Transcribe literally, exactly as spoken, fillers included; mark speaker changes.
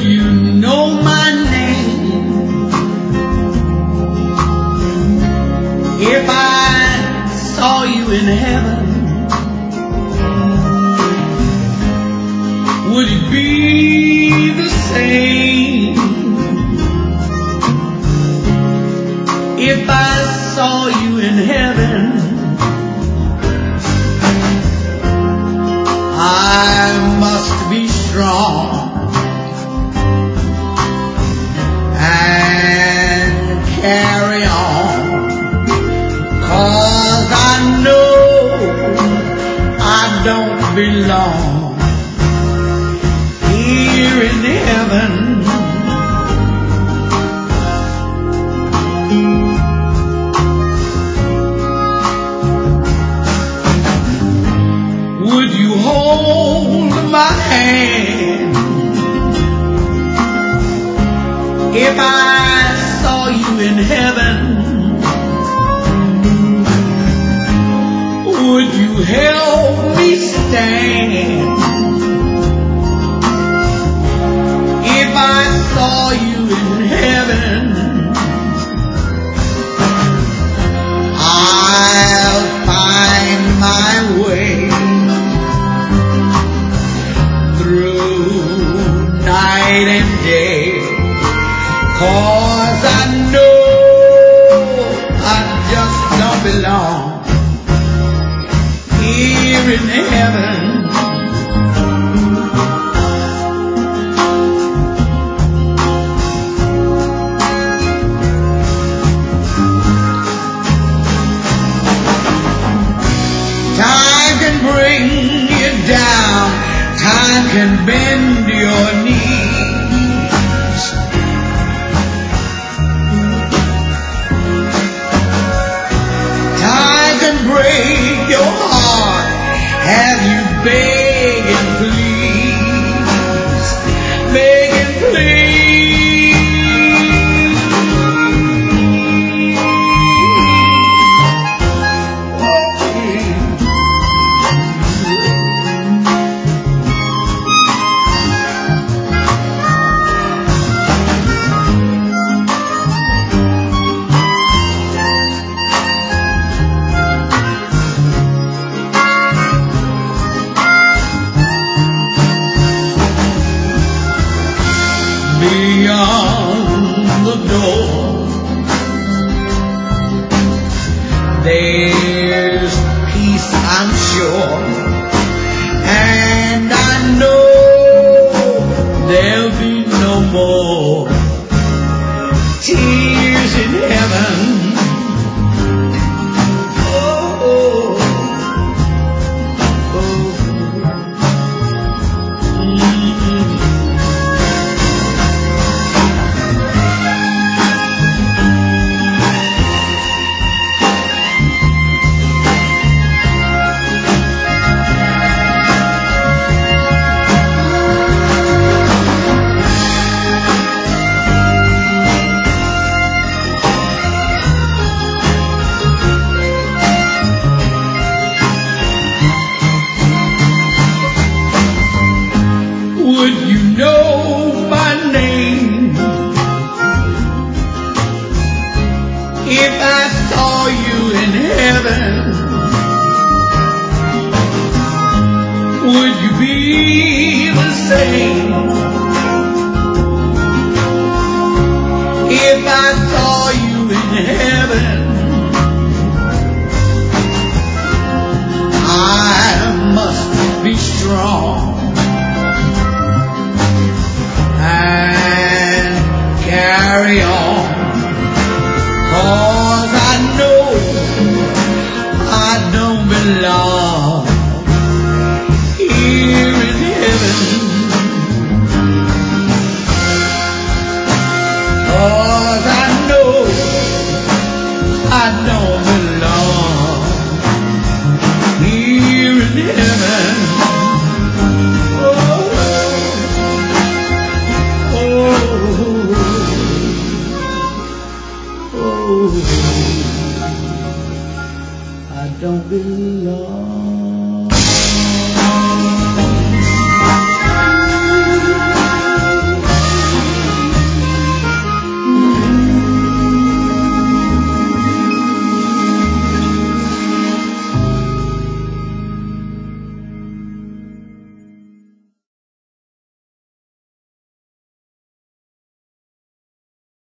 Speaker 1: you know my name if I saw you in heaven? Would it be the same if I saw you in heaven? I must be strong and carry on, 'cause I know I don't belong here in heaven. Would you hold my hand if I saw you in heaven? Would you help me stand if I saw you in heaven? I'll find my way through night and day, 'cause I know I just don't belong here in heaven. Time can bring you down, time can bend your knees. Time can break your heart, have you beg and please, beg and please. Beyond the door, there's peace, I'm sure, and I know there'll be no more tears in heaven. Oh, oh, mm-hmm. Would you know my name if I saw you in heaven? Would you be the same if I saw you in heaven? I must be strong and carry on, 'cause I know I don't belong here in heaven. 'Cause I know I don't belong here in heaven. I don't belong.